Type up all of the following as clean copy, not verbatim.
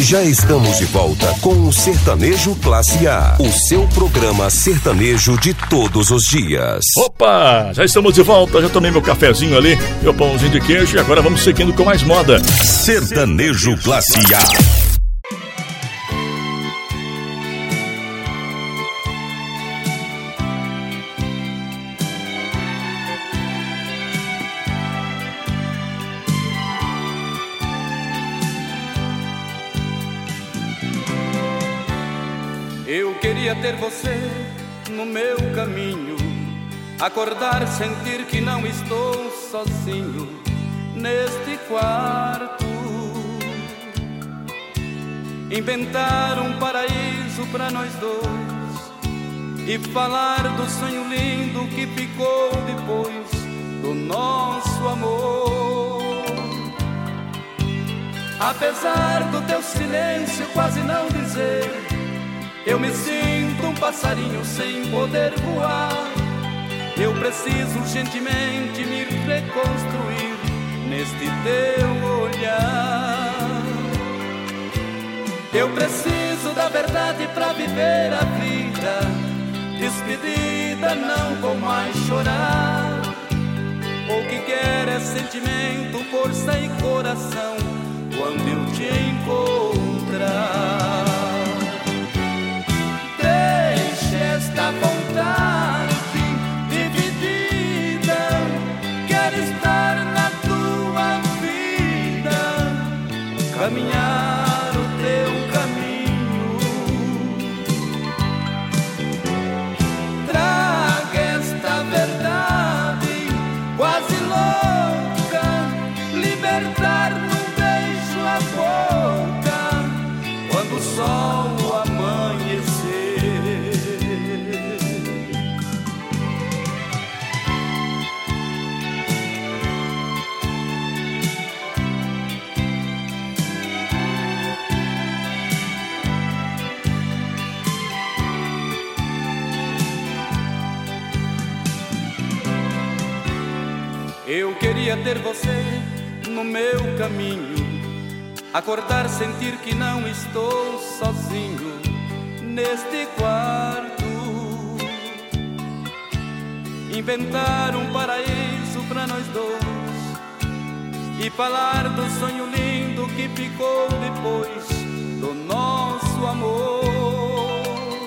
Já estamos de volta com o Sertanejo Classe A, o seu programa sertanejo de todos os dias. Opa, já estamos de volta, já tomei meu cafezinho ali, meu pãozinho de queijo e agora vamos seguindo com mais moda. Sertanejo Classe A. Eu queria ter você no meu caminho, acordar, sentir que não estou sozinho neste quarto, inventar um paraíso para nós dois e falar do sonho lindo que ficou depois do nosso amor. Apesar do teu silêncio quase não dizer, eu me sinto um passarinho sem poder voar. Eu preciso urgentemente me reconstruir neste teu olhar. Eu preciso da verdade pra viver a vida. Despedida, não vou mais chorar. O que quer é sentimento, força e coração quando eu te encontrar. Esta vontade dividida, quero estar na tua vida, caminhar o teu caminho. Traga esta verdade quase louca, libertar num beijo a boca, quando o sol amanhecer. Eu queria ter você no meu caminho, acordar, sentir que não estou sozinho neste quarto, inventar um paraíso pra nós dois e falar do sonho lindo que ficou depois do nosso amor.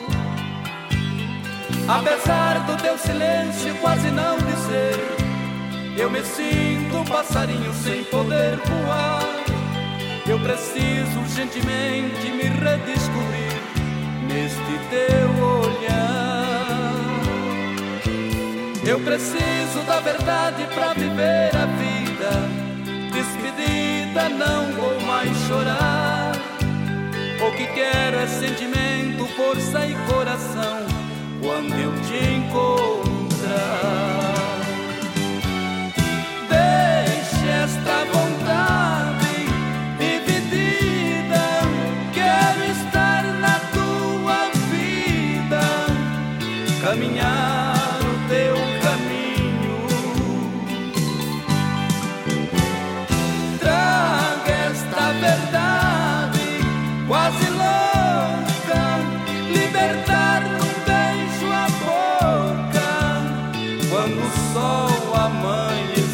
Apesar do teu silêncio quase não dizer, eu me sinto um passarinho sem poder voar. Eu preciso urgentemente me redescobrir neste teu olhar. Eu preciso da verdade pra viver a vida. Despedida, não vou mais chorar. O que quero é sentimento, força e coração quando eu te encontrar. Esta vontade dividida, quero estar na tua vida, caminhar o teu caminho. Traga esta verdade quase louca, libertar num beijo a boca, quando o sol amanhecer.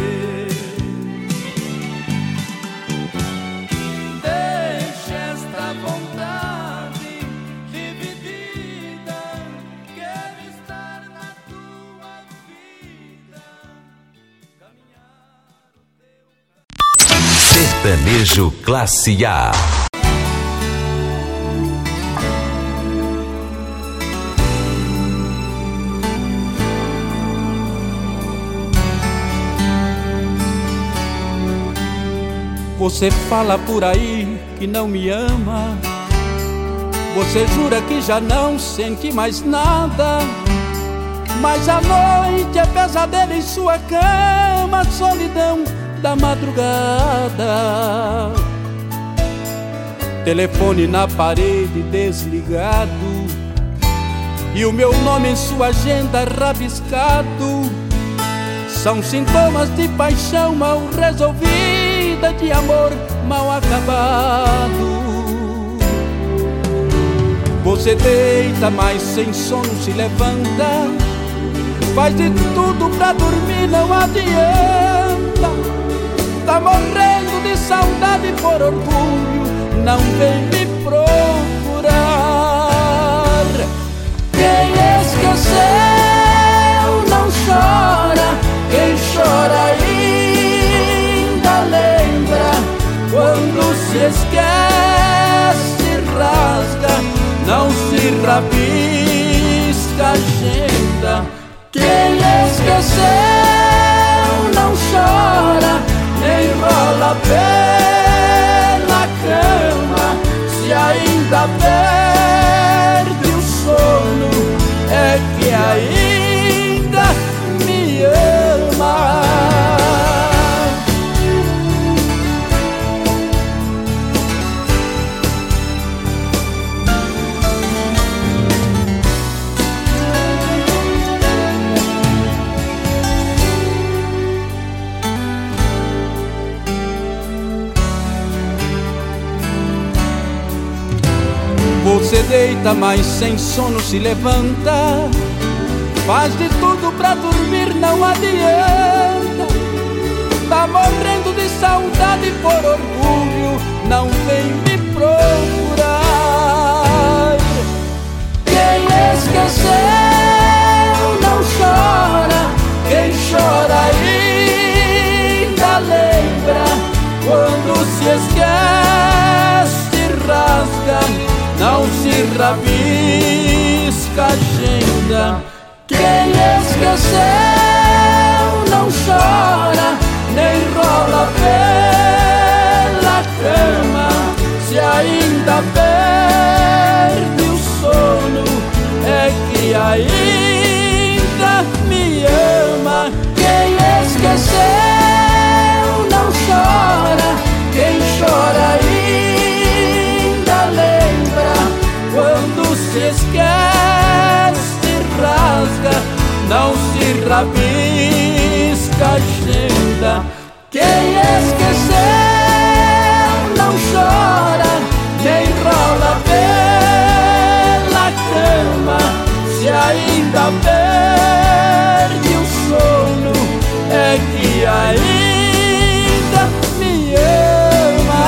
Sertanejo Classe A. Você fala por aí que não me ama, você jura que já não sente mais nada, mas a noite é pesadelo em sua cama, solidão da madrugada. Telefone na parede desligado e o meu nome em sua agenda rabiscado. São sintomas de paixão mal resolvida, de amor mal acabado. Você deita, mas sem sono se levanta, faz de tudo pra dormir, não adianta. Tá morrendo de saudade por orgulho, não vem me procurar. Quem esqueceu não chora, quem chora ainda lembra. Quando se esquece, rasga, não se rabisca a agenda. Quem esqueceu não chora, nem rola pela cama. Se ainda perde o sono, é que ainda me ama. Você deita, mas sem sono se levanta, faz de tudo pra dormir, não adianta. Tá morrendo de saudade por orgulho, não vem me procurar. Quem esqueceu não chora, quem chora ainda lembra. Quando se esquece, rasga, não se rabisca a agenda. Quem esqueceu não chora, nem rola pela cama. Se ainda perde o sono, é que ainda me ama. Quem esqueceu não chora, quem chora ainda lembra. Quando se esquece, rasga, não se rabisca a agenda. Quem esqueceu não chora, nem rola pela cama. Se ainda perde o sono, é que ainda me ama.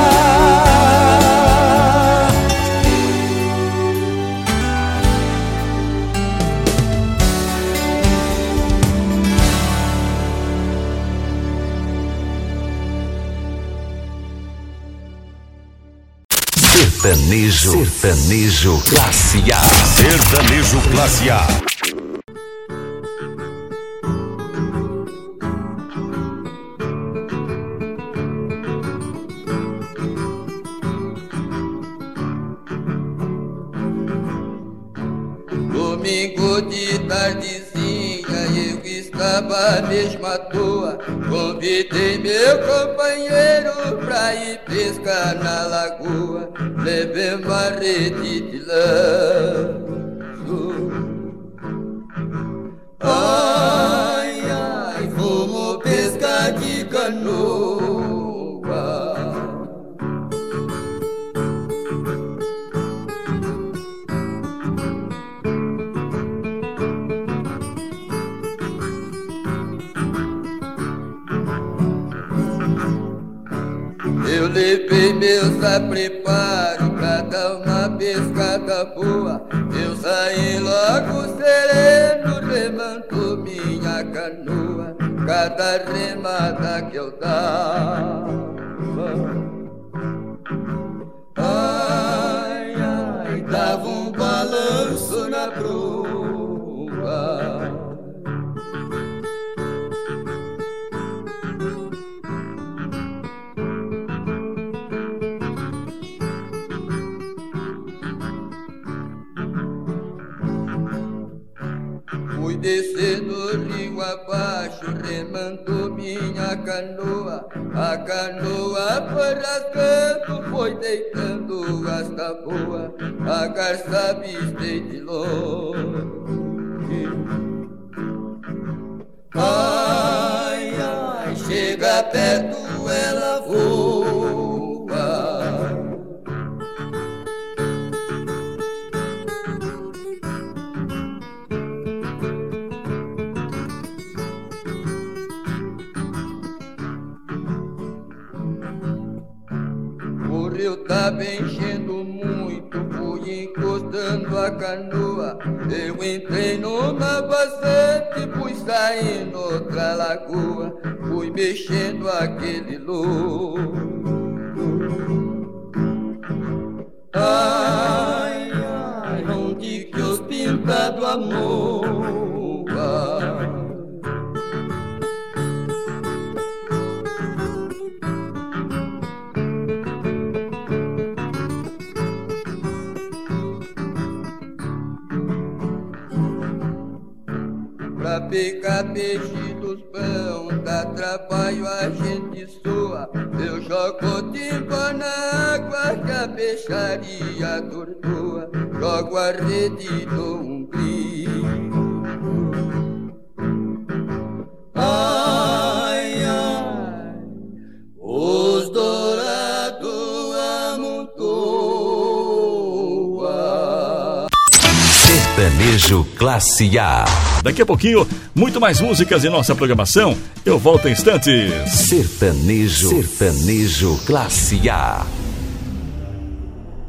Sertanejo Classe A. Sertanejo Classe A. Domingo de tardezinha eu estava à mesma toa, convidei meu companheiro pra ir pescar na lagoa. Levei uma rede de lanço, ai, ai, fomos pescar de canoa. Eu levei meus preparo pra dar uma pescada boa. Eu saí logo sereno, remando minha canoa. Cada remada que eu dava, ai, ai, dava um balanço na proa. Fui descendo rio abaixo, remando minha canoa. A canoa foi rasgando, foi deitando as taboas. A garça avistei de longe, ai, ai, chega perto, ela voa. tava enchendo muito, fui encostando a canoa. Eu entrei numa vazante, fui saindo outra lagoa, fui mexendo aquele louro. Ai, ai, onde que os pintados amor vai? Pra pegar peixe dos pão, dá trabalho, a gente soa. Eu jogo timba na água que a peixaria tortoa. Jogo a rede do umbigo. Ai, ai, os dourados amontoa. Sertanejo Classe A. Daqui a pouquinho, muito mais músicas em nossa programação. Eu volto em instantes. Sertanejo Classe A.